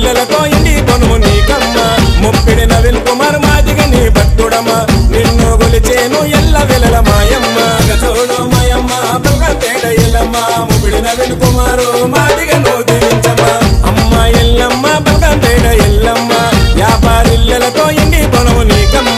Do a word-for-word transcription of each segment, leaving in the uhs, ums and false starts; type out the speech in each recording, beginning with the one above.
వ్యాపారిల్లలతో ఇండి పొనుము నీకమ్మ ముప్పిడి నవీన్ కుమార్ మాదిగ నీ భక్తుడమ్మ నిన్ను గొలిచేను ఎల్ల వెలల మాయమ్మ చూడు మాయమ్మ బల్కంపేట ఎల్లమ్మ ముప్పిడి నవీన్ కుమారు మాదిగ నువ్వు దీవించమ్మ అమ్మ ఎల్లమ్మ బల్కంపేట ఎల్లమ్మ వ్యాపారిల్లలతో ఇండి పొనుము నీకమ్మ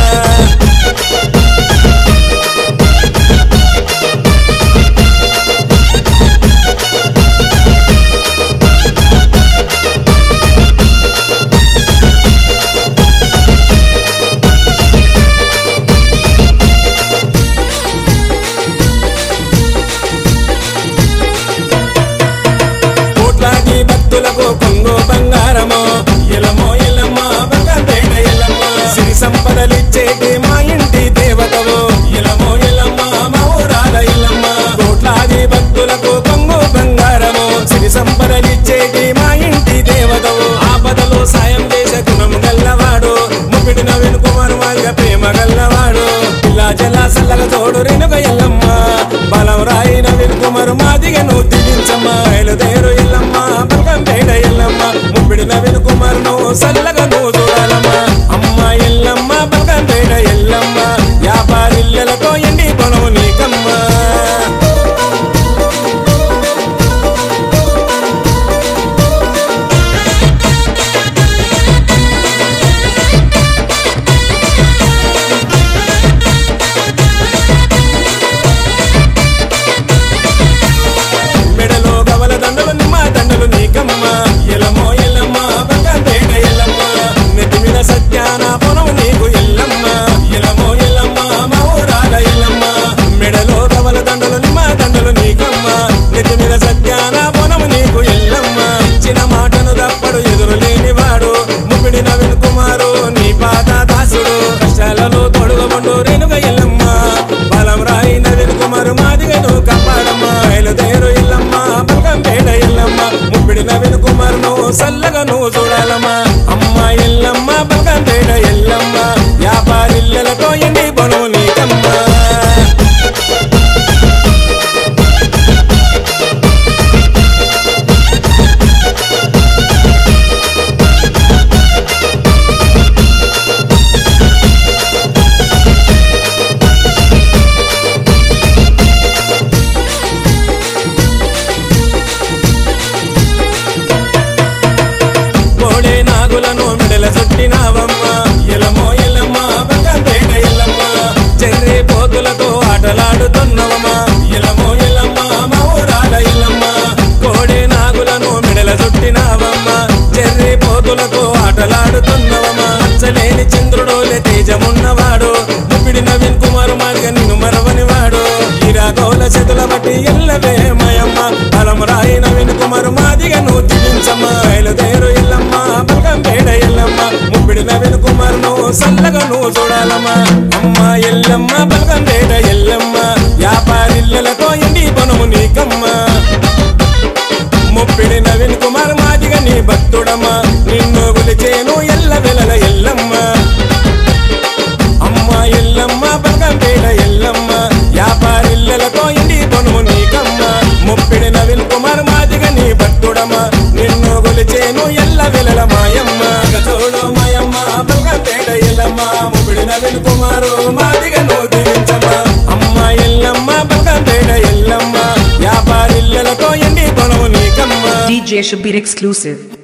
భక్తులకు కొంగు బంగారమో ఎలమో ఎల్లమ్మ బల్కంపేట ఎల్లమ్మ సిరి సంపదలిచ్చేటి మా ఇంటి దేవతవో ఎలమో ఎల్లమ్మ మా ఊరాల ఎల్లమ్మ కోట్లాది భక్తులకు కొంగు బంగారమో సిరి సంపదలిచ్చేటి మా ఇంటి దేవతవో ఆపదలో సాయం చేసే గుణం గల్లవాడు ముప్పిడి నవీన్ కుమార్ మాదిగ ప్రేమ గల్లవాడు ఇలా జలా సల్లగ తోడు రేణుక ఎల్లమ్మ బలం రాయి నవీన్ కుమార్ మాదిగ నువ్వు దిగించమ్మ బయలుదేరు ఎల్లమ్మ బల్కంపేట ఎల్లమ్మ ముప్పిడి నవీన్ కుమార్ నువ్వు సల్లగా నువ్వు చూడాలమ్మ అమ్మ ఎల్లమ్మ బల్కంపేట ఎల్లమ్మ వ్యాపారిల్లలతో ఎండి పొనుము నీకమ్మ మెడలో గవల దండలు నిమ్మ దండలు నీకమ్మ ఎలమో ఎల్లమ్మ బల్కంపేట ఎల్లమ్మ నెత్తి మీద సత్యాన పొనము నీకు ఎల్లమ్మ ఎలమో ఎల్లమ్మ మా ఊరాల ఎల్లమ్మ మెడలో గవల దండలు నిమ్మ దండలు నీకమ్మ నెత్తి మీద సత్యాన పొనము నీకు ఎల్లమ్మ ఇచ్చిన మాటను తప్పడు ఎదురు లేనివాడు ముప్పిడి నవీన్ కుమారు నీ పాత దాసుడు కష్టాలలో తొడుగబండు రేణుక ఎల్లమ్మ బలం రాయి నవీన్ కుమారు మాదిగను కాపాడమ్మ బయలుదేరు ఎల్లమ్మ బల్కంపేట ఎల్లమ్మ ముప్పిడి నవీన్ కుమార్ నువ్వు సల్లగా నువ్వు చూడాలమ్మ అమ్మ ఎల్లమ్మ బల్కంపేట ఎల్లమ్మ వ్యాపారిల్లలతో ఎండి పొనుము నీకమ్మ కోడే నాగులను మెడల చుట్టినావమ్మ ఎలమో ఎల్లమ్మ బల్కంపేట ఎల్లమ్మ చెర్రి పోతులతో ఆటలాడుతున్నవమ్మ ఎలమో ఎల్లమ్మ మా ఊరాల ఎల్లమ్మ కోడే నాగులను మెడల చుట్టినావమ్మ చెర్రి పోతులతో ఆటలాడుతున్నవమ్మ అచ్చలేని చంద్రుడోలే తేజమున్నవాడు ముప్పిడి నవీన్ కుమార్ మాదిగ నిన్ను మరవని వాడు ఇరాగోల చేతుల బట్టి ఎల్లవే మయమ్మ బలం రాయి నవీన్ కుమార్ మాదిగ నువ్వు దిగించమ్మ బయలుదేరు ఎల్లమ్మ బల్కంపేట ఎల్లమ్మ ముప్పిడి నవీన్ కుమార్ నువ్వు సల్లగా నువ్వు చూడాలమ్మ అమ్మ ఎల్లమ్మ బల్కంపేట ఎల్లమ్మ వ్యాపారిల్లలతో ఎండి పొనుము నీకమ్మ ముప్పిడి నవీన్ కుమార్ మాదిగ నీ భక్తుడమ్మ నిన్ను గొలిచేను ఎల్ల వెలల ఎల్లమ్మ అమ్మ ఎల్లమ్మ బల్కంపేట ఎల్లమ్మ వ్యాపారిల్లలతో ఎండి పొనుము నీకమ్మ ముప్పిడి నవీన్ కుమార్ మాదిగ నీ భక్తుడమ్మ నిన్ను గొలిచేను ఎల్ల వెలల మాయమ్మ చూడు మాయమ్మ బల్కంపేట ఎల్లమ్మ ముప్పిడి నవీన్ కుమారు మాదిగ నువ్వు దీవించమ్మ అమ్మ ఎల్లమ్మ బల్కంపేట ఎల్లమ్మ వ్యాపారిల్లలతో ఎండి పొనుము నీకమ్మ D J Shabir exclusive.